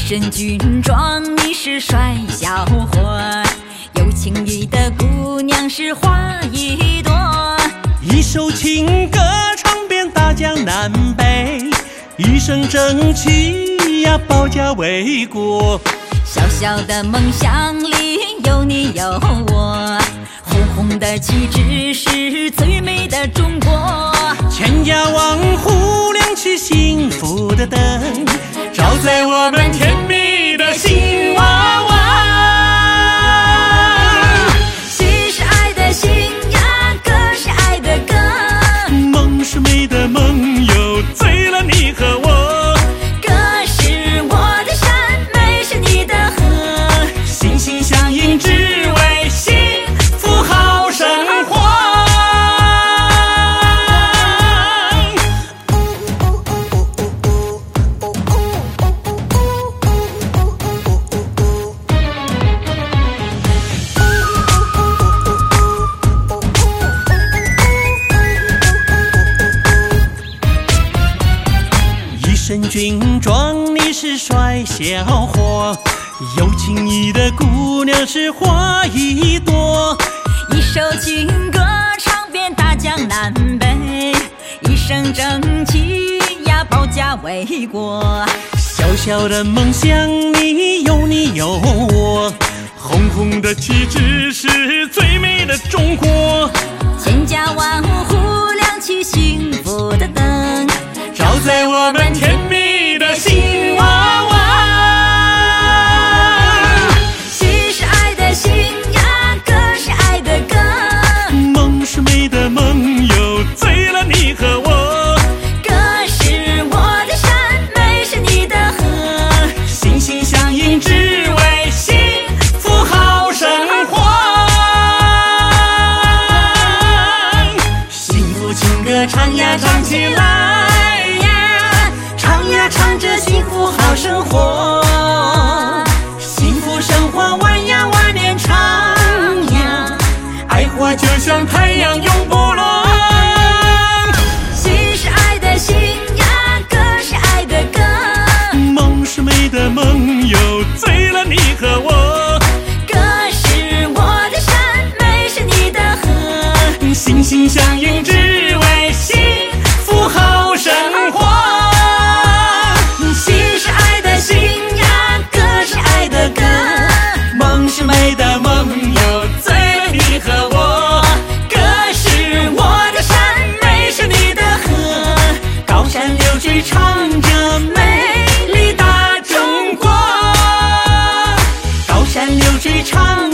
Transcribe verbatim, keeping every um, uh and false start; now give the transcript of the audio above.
身军装，你是帅小伙，有情义的姑娘是花一朵。 一首情歌唱遍大江南北，一身正气呀，保家卫国。 小小的梦想里有你有我，红红的旗帜是最美的中国。 千家万户亮起幸福的灯，照在我们甜蜜的心娃娃。 喜是爱的喜呀，歌是爱的歌。 梦是美的梦，又醉了你和我。 歌是我的山，美是你的河， 心心相印，只为幸福好生活。一身军装，你是帅小伙，有情义的姑娘是花一朵。 一首情歌唱遍大江南北，一身正气呀，保家卫国。 小小的梦想里有你有我，红红的旗帜是最美的中国。 千家万户亮起幸福的灯， 照在我们甜蜜的心娃娃。 喜是爱的喜呀，歌是爱的歌。 梦是美的梦，又醉了你和我。 歌是我的山，美是你的河， 心心相印，只为幸福好生活。幸福情歌唱呀唱起来呀，唱呀唱着幸福好生活。幸福生活万呀万年长呀，爱火就像太阳永不落。 喜是爱的喜呀，歌是爱的歌。 梦是美的梦，又醉了你和我。 歌是我的山，美是你的河， 心心相印，只为幸福好生活。 喜是爱的喜呀，歌是爱的歌。 梦是美的梦，又醉了你和我。 歌是我的山，美是你的河， 高山流水唱着美丽大中国。高山流水唱